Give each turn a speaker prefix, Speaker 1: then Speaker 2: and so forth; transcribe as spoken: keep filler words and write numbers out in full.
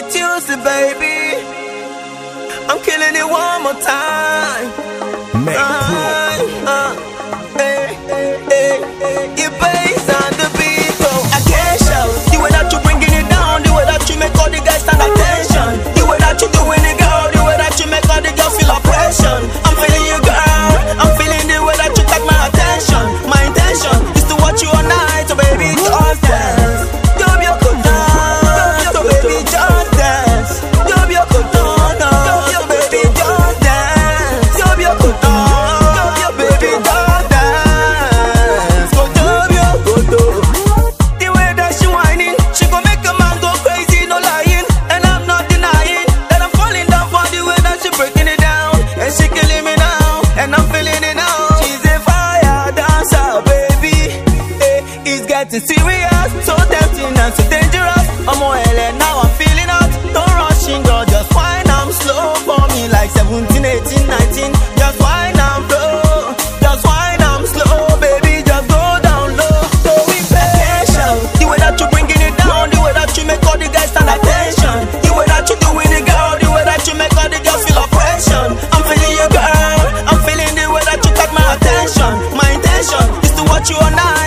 Speaker 1: It's Tuesday, baby. I'm killing it one more time.
Speaker 2: Make
Speaker 1: uh, uh, hey, hey, hey. Your bass on the beat, oh. I can't shout. The way that you bringing it down, the way that you make all the guys stand attention, the way that you doing it, girl, the way that you make all the girls feel oppression. I'm feeling you, girl. I'm feeling the way that you got my attention. My intention is to watch you all night, so baby, just dance. You're your good dance, so baby, just dance. You're your good dance, so baby, just dance. You're your good dance, so baby, just dance. Go dub your good dance. The way that she whining, she gon' make a man go crazy, no lying. And I'm not denying that I'm falling down for the way that she breaking it down. And she killing me now, and I'm feeling it now. She's a fire dancer, baby. Hey, it's getting serious, so tempting and so dangerous. I'm on L now, I'm feeling hot. Don't rushing, girl, just whine, I'm slow for me like seventeen, eighteen, nineteen. Just whine, I'm slow. Just whine, I'm slow, baby. Just go down low. So we patient. The way that you bringing it down, the way that you make all the guys stand attention, the way that you doing it, girl, the way that you make all the girls feel oppression. I'm feeling you, girl. I'm feeling the way that you got my attention. My intention is to watch you all night.